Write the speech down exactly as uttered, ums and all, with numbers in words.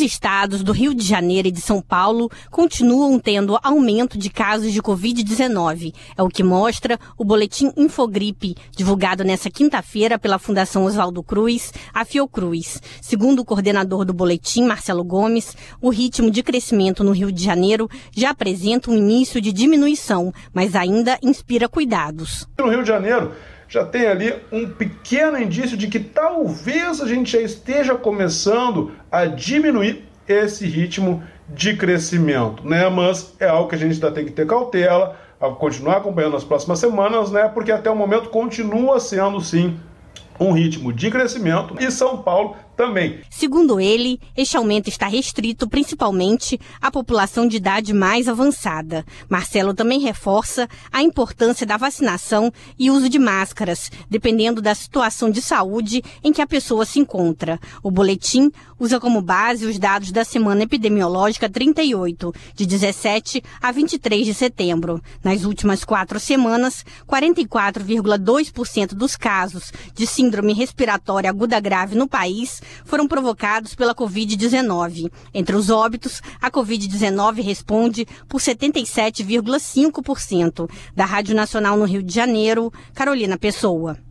estados do Rio de Janeiro e de São Paulo continuam tendo aumento de casos de covid dezenove. É o que mostra o boletim Infogripe, divulgado nesta quinta-feira pela Fundação Oswaldo Cruz, a Fiocruz. Segundo o coordenador do boletim, Marcelo Gomes, o ritmo de crescimento no Rio de Janeiro já apresenta um início de diminuição, mas ainda inspira cuidados. No Rio de Janeiro, já tem ali um pequeno indício de que talvez a gente já esteja começando a diminuir esse ritmo de crescimento, né? Mas é algo que a gente ainda tem que ter cautela, a continuar acompanhando nas próximas semanas, né? Porque até o momento continua sendo, sim, um ritmo de crescimento, e São Paulo também. Segundo ele, este aumento está restrito principalmente à população de idade mais avançada. Marcelo também reforça a importância da vacinação e uso de máscaras, dependendo da situação de saúde em que a pessoa se encontra. O boletim usa como base os dados da semana epidemiológica trinta e oito, de dezessete a vinte e três de setembro. Nas últimas quatro semanas, quarenta e quatro vírgula dois por cento dos casos de síndrome respiratória aguda grave no país foram provocados pela covid dezenove. Entre os óbitos, a covid dezenove responde por setenta e sete vírgula cinco por cento. Da Rádio Nacional no Rio de Janeiro, Carolina Pessoa.